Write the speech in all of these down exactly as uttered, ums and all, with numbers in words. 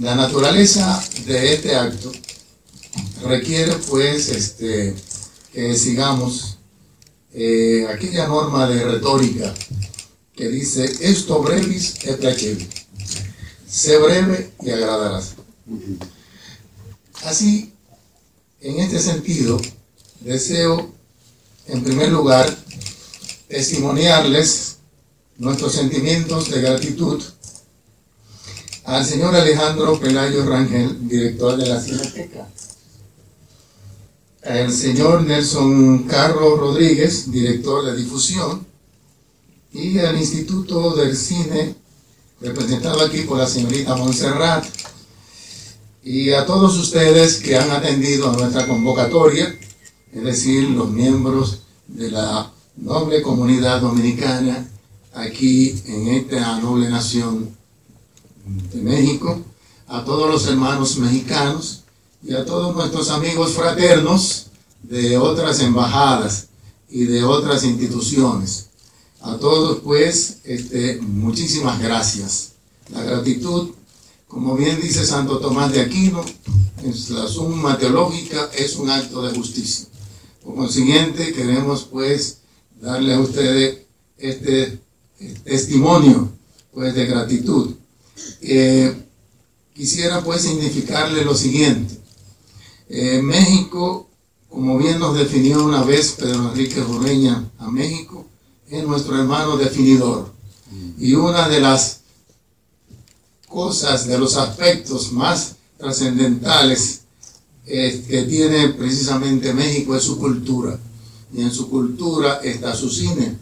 La naturaleza de este acto requiere pues este, que sigamos eh, aquella norma de retórica que dice esto brevis et placevi, sé breve y agradarás. Así, en este sentido, deseo en primer lugar testimoniarles nuestros sentimientos de gratitud al señor Alejandro Pelayo Rangel, director de la Cineteca, al señor Nelson Carlos Rodríguez, director de difusión, y al Instituto del Cine, representado aquí por la señorita Montserrat, y a todos ustedes que han atendido a nuestra convocatoria, es decir, los miembros de la noble comunidad dominicana aquí en esta noble nación de México, a todos los hermanos mexicanos y a todos nuestros amigos fraternos de otras embajadas y de otras instituciones. A todos pues este, muchísimas gracias. La gratitud, como bien dice Santo Tomás de Aquino, en la suma teológica es un acto de justicia. Por consiguiente queremos pues darle a ustedes este testimonio pues de gratitud. Eh, quisiera pues significarle lo siguiente. Eh, México, como bien nos definió una vez Pedro Enrique Urreña a México, es nuestro hermano definidor. Y una de las cosas, de los aspectos más trascendentales eh, que tiene precisamente México es su cultura. Y en su cultura está su cine.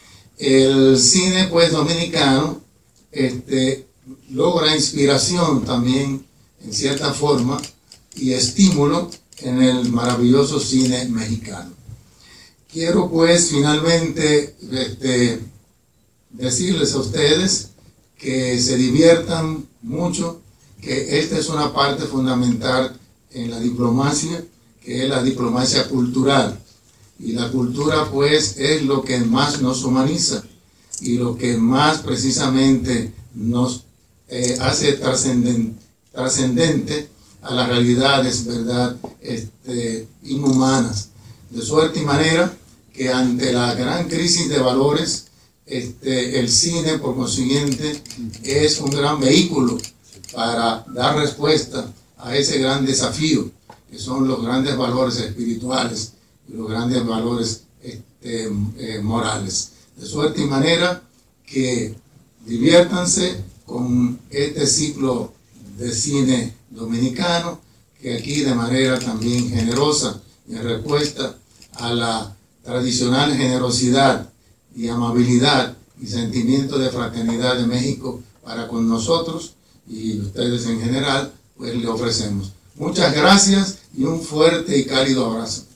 El cine pues dominicano este, logra inspiración también en cierta forma y estímulo en el maravilloso cine mexicano. Quiero pues finalmente este, decirles a ustedes que se diviertan mucho, que esta es una parte fundamental en la diplomacia, que es la diplomacia cultural. Y la cultura pues es lo que más nos humaniza y lo que más precisamente nos eh, hace trascendente, trascendente a las realidades, ¿verdad?, este, inhumanas. De suerte y manera que ante la gran crisis de valores, este, el cine, por consiguiente, es un gran vehículo para dar respuesta a ese gran desafío, que son los grandes valores espirituales y los grandes valores este, eh, morales. De suerte y manera que diviértanse con este ciclo de cine dominicano, que aquí de manera también generosa y en respuesta a la tradicional generosidad y amabilidad y sentimiento de fraternidad de México para con nosotros y ustedes en general, pues le ofrecemos. Muchas gracias y un fuerte y cálido abrazo.